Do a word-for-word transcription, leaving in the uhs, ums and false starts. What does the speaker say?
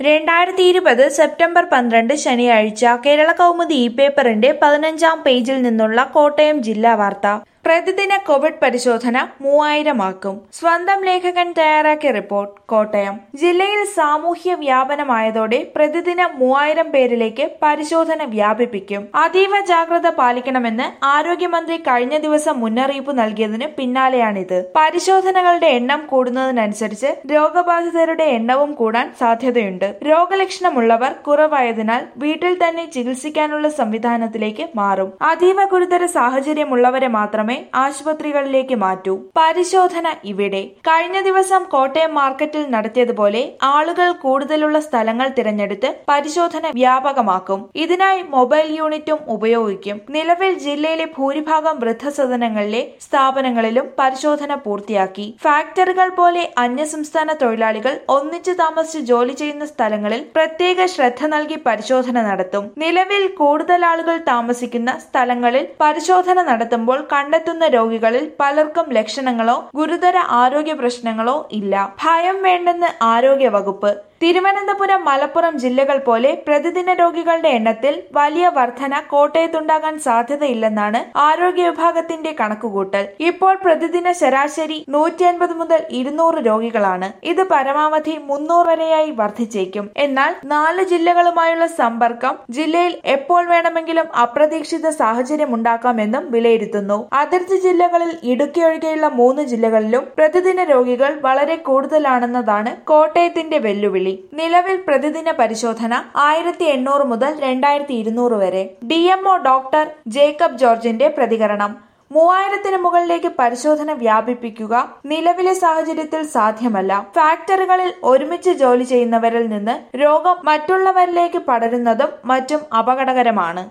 രണ്ടായിരത്തി ഇരുപത് സെപ്റ്റംബർ പന്ത്രണ്ട് ശനിയാഴ്ച കേരള കൗമുദി ഇ പേപ്പറിന്റെ പതിനഞ്ചാം പേജിൽ നിന്നുള്ള കോട്ടയം ജില്ലാ വാർത്ത. പ്രതിദിന കോവിഡ് പരിശോധന മൂവായിരമാക്കും. സ്വന്തം ലേഖകൻ തയ്യാറാക്കിയ റിപ്പോർട്ട്. കോട്ടയം ജില്ലയിൽ സാമൂഹ്യ വ്യാപനമായതോടെ പ്രതിദിന മൂവായിരം പേരിലേക്ക് പരിശോധന വ്യാപിപ്പിക്കും. അതീവ ജാഗ്രത പാലിക്കണമെന്ന് ആരോഗ്യമന്ത്രി കഴിഞ്ഞ ദിവസം മുന്നറിയിപ്പ് നൽകിയതിന് പിന്നാലെയാണിത്. പരിശോധനകളുടെ എണ്ണം കൂടുന്നതിനനുസരിച്ച് രോഗബാധിതരുടെ എണ്ണവും കൂടാൻ സാധ്യതയുണ്ട്. രോഗലക്ഷണമുള്ളവർ കുറവായതിനാൽ വീട്ടിൽ തന്നെ ചികിത്സിക്കാനുള്ള സംവിധാനത്തിലേക്ക് മാറും. അതീവ ഗുരുതര സാഹചര്യമുള്ളവരെ മാത്രമേ ആശുപത്രികളിലേക്ക് മാറ്റൂ. പരിശോധന ഇവിടെ. കഴിഞ്ഞ ദിവസം കോട്ടയം മാർക്കറ്റിൽ നടത്തിയതുപോലെ ആളുകൾ കൂടുതലുള്ള സ്ഥലങ്ങൾ തിരഞ്ഞെടുത്ത് പരിശോധന വ്യാപകമാക്കും. ഇതിനായി മൊബൈൽ യൂണിറ്റും ഉപയോഗിക്കും. നിലവിൽ ജില്ലയിലെ ഭൂരിഭാഗം വൃദ്ധസദനങ്ങളിലെ സ്ഥാപനങ്ങളിലും പരിശോധന പൂർത്തിയാക്കി. ഫാക്ടറികൾ പോലെ അന്യസംസ്ഥാന തൊഴിലാളികൾ ഒന്നിച്ചു താമസിച്ച് ജോലി ചെയ്യുന്ന സ്ഥലങ്ങളിൽ പ്രത്യേക ശ്രദ്ധ നൽകി പരിശോധന നടത്തും. നിലവിൽ കൂടുതൽ ആളുകൾ താമസിക്കുന്ന സ്ഥലങ്ങളിൽ പരിശോധന നടത്തുമ്പോൾ കണ്ടെത്തുന്ന രോഗികളിൽ പലർക്കും ലക്ഷണങ്ങളോ ഗുരുതര ആരോഗ്യ പ്രശ്നങ്ങളോ ഇല്ല. ഭയം വേണ്ടെന്ന് ആരോഗ്യ വകുപ്പ്. തിരുവനന്തപുരം, മലപ്പുറം ജില്ലകൾ പോലെ പ്രതിദിന രോഗികളുടെ എണ്ണത്തിൽ വലിയ വർധന കോട്ടയത്തുണ്ടാകാൻ സാധ്യതയില്ലെന്നാണ് ആരോഗ്യ വിഭാഗത്തിന്റെ കണക്കുകൂട്ടൽ. ഇപ്പോൾ പ്രതിദിന ശരാശരി നൂറ്റി അൻപത് മുതൽ ഇരുന്നൂറ് രോഗികളാണ്. ഇത് പരമാവധി മുന്നൂറ് വരെയായി വർദ്ധിച്ചേക്കും. എന്നാൽ നാല് ജില്ലകളുമായുള്ള സമ്പർക്കം ജില്ലയിൽ എപ്പോൾ വേണമെങ്കിലും അപ്രതീക്ഷിത സാഹചര്യം ഉണ്ടാക്കാമെന്നും വിലയിരുത്തുന്നു. അതിർത്തി ജില്ലകളിൽ ഇടുക്കി ഒഴികെയുള്ള മൂന്ന് ജില്ലകളിലും പ്രതിദിന രോഗികൾ വളരെ കൂടുതലാണെന്നതാണ് കോട്ടയത്തിന്റെ വെല്ലുവിളി. നിലവിൽ പ്രതിദിന പരിശോധന ആയിരത്തി എണ്ണൂറ് മുതൽ രണ്ടായിരത്തി ഇരുന്നൂറ് വരെ. D M O doctor Jacob ജോർജിന്റെ പ്രതികരണം. മൂവായിരത്തിന് മുകളിലേക്ക് പരിശോധന വ്യാപിപ്പിക്കുക നിലവിലെ സാഹചര്യത്തിൽ സാധ്യമല്ല. ഫാക്ടറികളിൽ ഒരുമിച്ച് ജോലി ചെയ്യുന്നവരിൽ നിന്ന് രോഗം മറ്റുള്ളവരിലേക്ക് പടരുന്നതും മറ്റും അപകടകരമാണ്.